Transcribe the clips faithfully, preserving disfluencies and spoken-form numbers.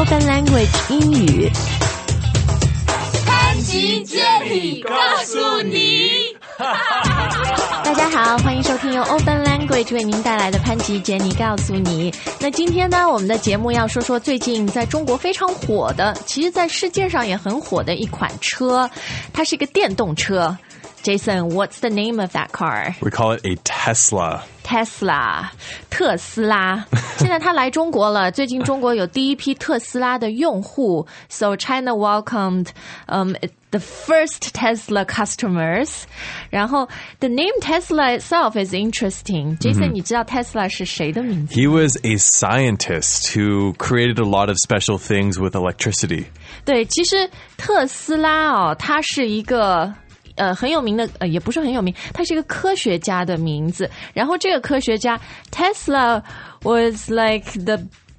Open Language 英语。 潘吉接力告诉你。 大家好，欢迎收听由 Open Language 为您带来的潘吉杰尼告诉你。那今天呢，我们的节目要说说最近在中国非常火的，其实在世界上也很火的一款车，它是一个电动车。Jason, what's the name of that car? We call it a Tesla. Tesla, 特斯拉。现在它来中国了，最近中国有第一批特斯拉的用户 So China welcomed um, the first Tesla customers. 然后 the name Tesla itself is interesting. Jason, mm-hmm. 你知道 Tesla 是谁的名字？ He was a scientist who created a lot of special things with electricity. 对，其实特斯拉哦，它是一个呃，很有名的，呃，也不是很有名，他是一个科学家的名字。然后这个科学家 Tesla was like the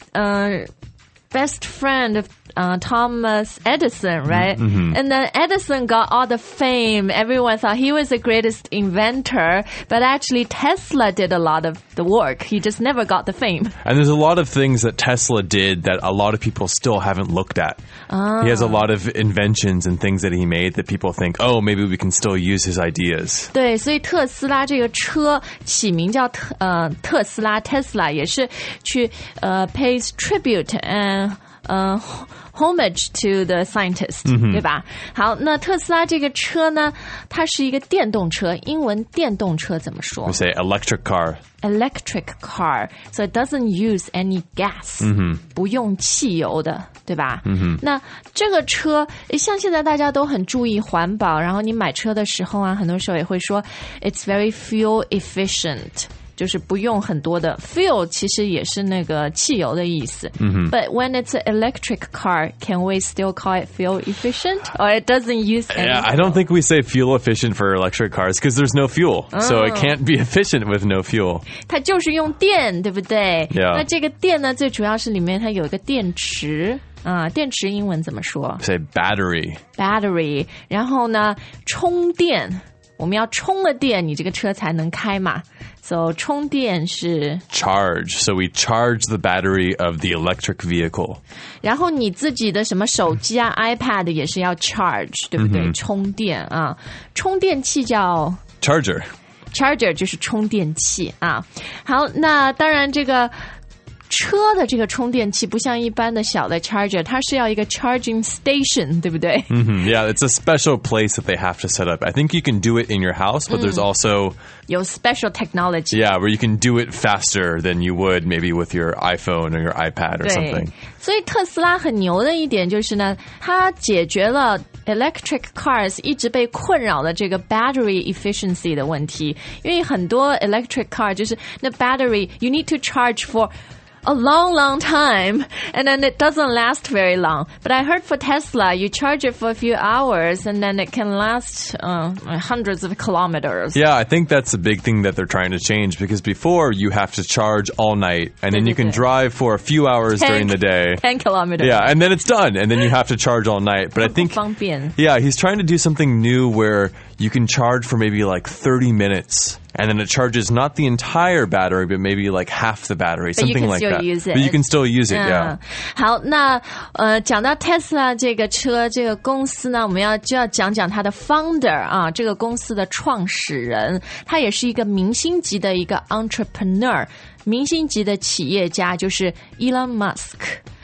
uh, best friend of uh, Thomas Edison, right? Mm-hmm. And then Edison got all the fame. Everyone thought he was the greatest inventor, but actually Tesla did a lot of the work. He just never got the fame. And there's a lot of things that Tesla did that a lot of people still haven't looked at. Ah. He has a lot of inventions and things that he made that people think, oh, maybe we can still use his ideas. 对，所以特斯拉这个车起名叫特呃特斯拉 Tesla 也是去呃 pays tribute and 呃 homage to the scientist，、嗯、对吧？好，那特斯拉这个车呢，它是一个电动车，英文电动车怎么说 We say electric car. Electric car, so it doesn't use any gas，、嗯、不用汽油的，对吧？嗯、那这个车，像现在大家都很注意环保，然后你买车的时候啊，很多时候也会说 it's very fuel efficient。就是不用很多的 fuel 其实也是那个汽油的意思、mm-hmm. But when it's an electric car, can we still call it fuel efficient? Or it doesn't use any Yeah, I don't think we say fuel efficient for electric cars because there's no fuel. Oh. So it can't be efficient with no fuel. 它就是用电，对不对？ Yeah. 那这个电呢，最主要是里面它有一个电池啊，电池英文怎么说 Say battery. Battery. 然后呢，充电。我们要充了电，你这个车才能开嘛。So 充电是 charge. So we charge the battery of the electric vehicle. 然后你自己的什么手机啊 iPad 也是要 charge， 对不对？ Mm-hmm. 充电啊，充电器叫 charger. Charger 就是充电器啊。好，那当然这个车的这个充电器不像一般的小的 charger， 它是要一个 charging station， 对不对？ Mm-hmm. Yeah, it's a special place that they have to set up. I think you can do it in your house, but、嗯、there's also 有 special technology. Yeah, where you can do it faster than you would maybe with your iPhone or your iPad or something. 所以特斯拉很牛的一点就是呢，它解决了 electric cars 一直被困扰的这个 battery efficiency 的问题。因为很多 electric car 就是那 battery you need to charge for a long, long time, and then it doesn't last very long. But I heard for Tesla, you charge it for a few hours, and then it can last uh, hundreds of kilometers. Yeah, I think that's a big thing that they're trying to change, because before you have to charge all night, and then you can drive for a few hours ten, during the day. ten kilometers. Yeah, and then it's done, and then you have to charge all night. But I think, 方便. yeah, he's trying to do something new where you can charge for maybe like thirty minutes. And then it charges not the entire battery, but maybe like half the battery, but something like that. Use it. But you can still use it, yeah. 好，那呃，讲到 Tesla 这个车这个公司呢，我们要就要讲讲它的 founder 啊，这个公司的创始人，他也是一个明星级的一个 entrepreneur， 明星级的企业家，就是 Elon Musk.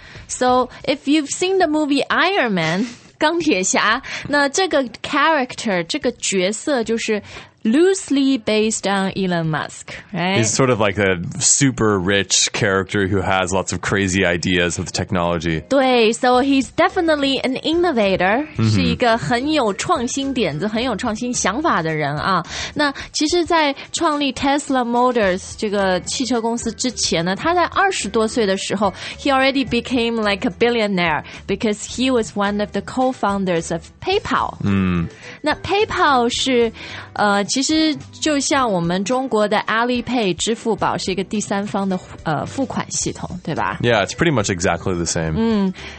So if you've seen the movie Iron Man, 钢铁侠，那这个 character 这个角色就是loosely based on Elon Musk, right? He's sort of like a super rich character who has lots of crazy ideas with technology. 对 so he's definitely an innovator, 是一个很有创新点子、很有创新想法的人啊。那其实在创立 Tesla Motors 这个汽车公司之前呢，他在二十多岁的时候 he already became like a billionaire because he was one of the co-founders of PayPal. 嗯， 那 PayPal 是呃其实就像我们中国的 Alipay 支付宝是一个第三方的呃付款系统，对吧？ Yeah, it's pretty much exactly the same. 嗯，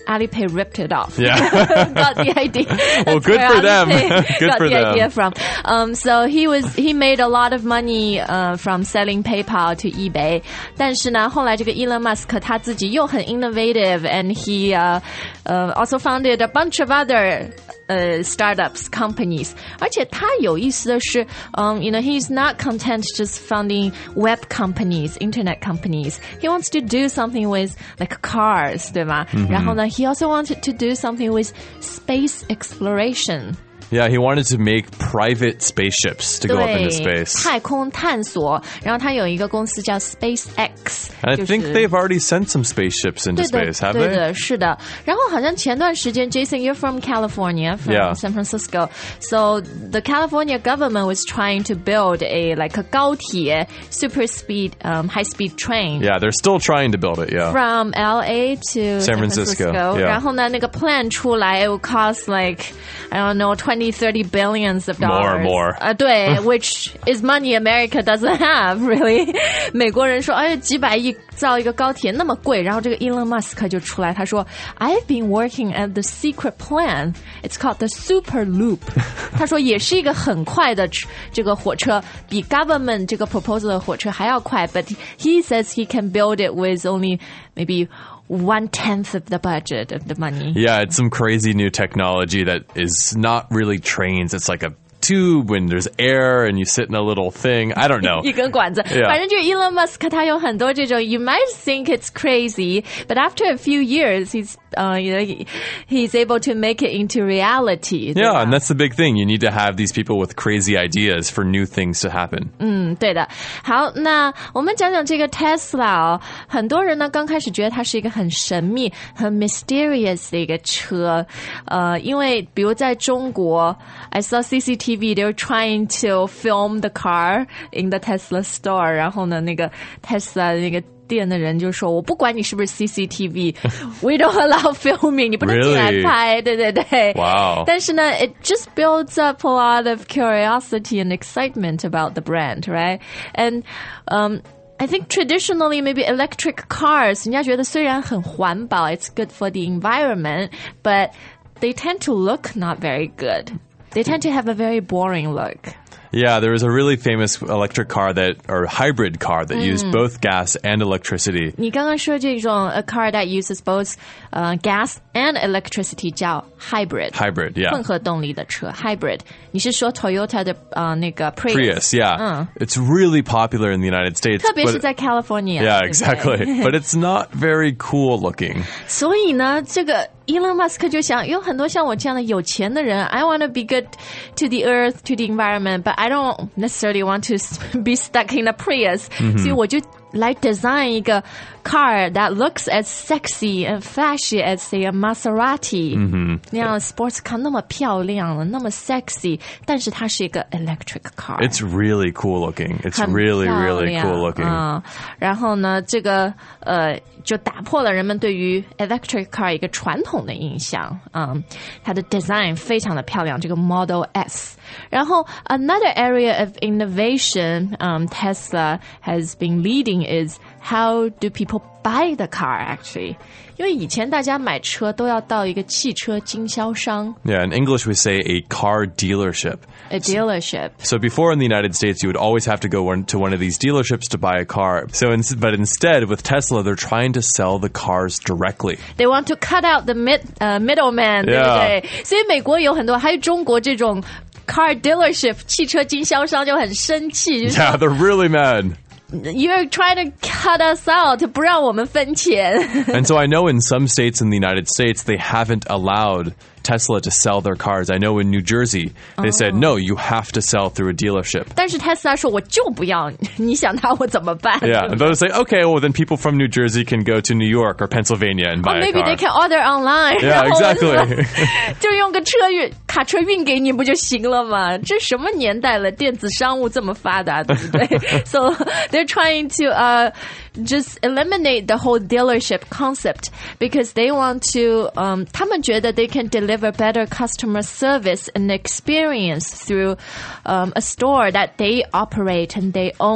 Alipay ripped it off. Yeah. Got the idea. Well, That's good where for them. Alipay Good got for the them. idea from. Um, so he was he made a lot of money uh, from selling PayPal to eBay. 但是呢，后来这个 Elon Musk 他自己又很 innovative, and he uh, uh, also founded a bunch of other uh, startups companies. 而且他有意思的是，um, you know, he's not content just founding web companies, internet companies. He wants to do something with like cars, 对吧？ 然后呢 he also wanted to do something with space exploration. Yeah, he wanted to make private spaceships to go up into 对， space. 太空探索。然后他有一个公司叫 SpaceX. And I 就是 think they've already sent some spaceships into 对的 space, have 对 they? 的，是的。然后好像前段时间 Jason, you're from California, from Yeah. San Francisco. So the California government was trying to build a like a 高铁 super speed, um, high speed train. Yeah, they're still trying to build it, yeah. From L A to San Francisco, yeah. 然后呢，那个 plan 出来 it would cost like I don't know twenty, thirty billions of dollars. More, more. 啊、对 which is money America doesn't have really. 美国人说，哎，几百亿造一个高铁那么贵，然后这个 Elon Musk 就出来，他说 I've been working at the secret plan. It's called the Super Loop. 他说也是一个很快的这个火车，比 government 这个 proposal 的火车还要快 but he says he can build it with only maybe one tenth of the budget of the money. Yeah, it's some crazy new technology that is not really trains. It's like a tube when there's air and you sit in a little thing. I don't know. 一根管子 Yeah. 反正就是 Elon Musk 他有很多这种 you might think it's crazy, but after a few years he's uh, you know, he, he's able to make it into reality. 对 Yeah, 吧 and that's the big thing. You need to have these people with crazy ideas for new things to happen. 嗯，对的。好，那我们讲讲这个 Tesla 哦，很多人呢刚开始觉得它是一个很神秘、很 mysterious 的一个车，呃，因为比如在中国 ，I saw C C T V, they were trying to film the car in the Tesla store， 然后呢，那个 Tesla 那个店的人就说：“我不管你是不是 C C T V，we don't allow filming， 你不能进来拍。” Really? 对对对。 Wow. 但是呢 it just builds up a lot of curiosity and excitement about the brand, right? And um, I think traditionally maybe electric cars, 人家觉得虽然很环保 it's good for the environment, but they tend to look not very good. They tend to have a very boring look. Yeah, there was a really famous electric car that, or hybrid car that used both gas and electricity. 你刚刚说这种 a car that uses both uh, gas and electricity 叫 hybrid. Hybrid, yeah. 混合动力的车 hybrid. 你是说 Toyota 的呃那个 Prius? Prius, yeah. Uh. It's really popular in the United States. 特别 but- 是在 California. Yeah, 对不对 exactly. But it's not very cool looking. 所以呢，这个 Elon Musk 就想，有很多像我这样的有钱的人 I want to be good to the earth, to the environment, but I don't necessarily want to be stuck in a Prius. 所以我就来 design 一个 car that looks as sexy and flashy as say a Maserati. 那样 sports car 那么漂亮了，那么 sexy, 但是它是一个 electric car. It's really cool looking. It's 很 really, 漂 really 亮 cool looking. 嗯，然后呢，这个呃，就打破了人们对于 electric car 一个传统的印象。嗯，它的 design 非常的漂亮，这个 Model S。然后 another area of innovation, um, Tesla has been leading is how do people buy the car actually? 因为以前大家买车都要到一个汽车经销商 Yeah, in English we say a car dealership. a dealership. So before in the United States, you would always have to go one, to one of these dealerships to buy a car. So, in, but instead, with Tesla, they're trying to sell the cars directly. They want to cut out the mid 呃、uh, middleman， 对不对？所以美国有很多，还有中国这种 car dealership 汽车经销商就很生气，就是 Yeah, they're really mad. You're trying to cut us out， 不让我们分钱。 And so I know in some states in the United States, they haven't allowed Tesla to sell their cars. I know in New Jersey, they said, no, you have to sell through a dealership. 但是 Tesla 说我就不要，你想拿我怎么办 Yeah, and they'll say, okay, well, then people from New Jersey can go to New York or Pennsylvania and buy Or a maybe car. they can order online. Yeah, 然后 exactly. 就用个车运卡车运给你不就行了吗？这什么年代了，电子商务这么发达，对不对？ So they're trying to uh just eliminate the whole dealership concept because they want to um 他们觉得 they can deliver better customer service and experience through um a store that they operate and they own.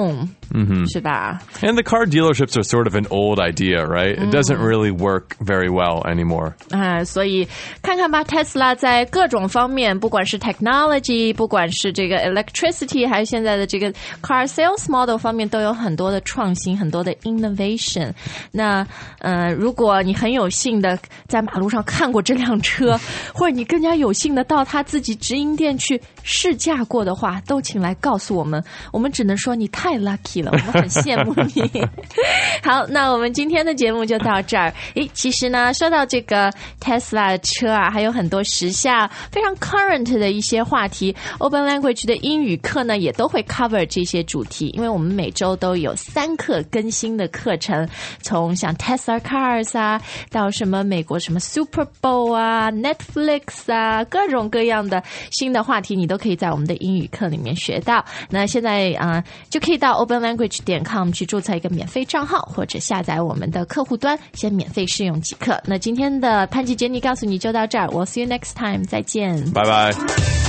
嗯，是吧？ And the car dealerships are sort of an old idea, right? It doesn't really work very well anymore. 啊、所以看看吧 Tesla 在各种方面，不管是 technology， 不管是这个 electricity， 还是现在的这个 car sales model 方面，都有很多的创新，很多的 innovation。那呃，如果你很有幸的在马路上看过这辆车，或者你更加有幸的到他自己直营店去试驾过的话，都请来告诉我们。我们只能说你太 lucky 了，我们很羡慕你。好，那我们今天的节目就到这儿。诶，其实呢，说到这个 Tesla 的车啊，还有很多时下非常 current 的一些话题。Open Language 的英语课呢，也都会 cover 这些主题，因为我们每周都有三课更新的课程，从像 Tesla Cars 啊，到什么美国什么 Super Bowl 啊 Netflix 啊，各种各样的新的话题，你都可以在我们的英语课里面学到。那现在啊、呃，就可以到 open language 点 com 去注册一个免费账号，或者下载我们的客户端，先免费试用几课。那今天的潘吉杰尼告诉你就到这儿， We'll see you next time， 再见， 拜拜。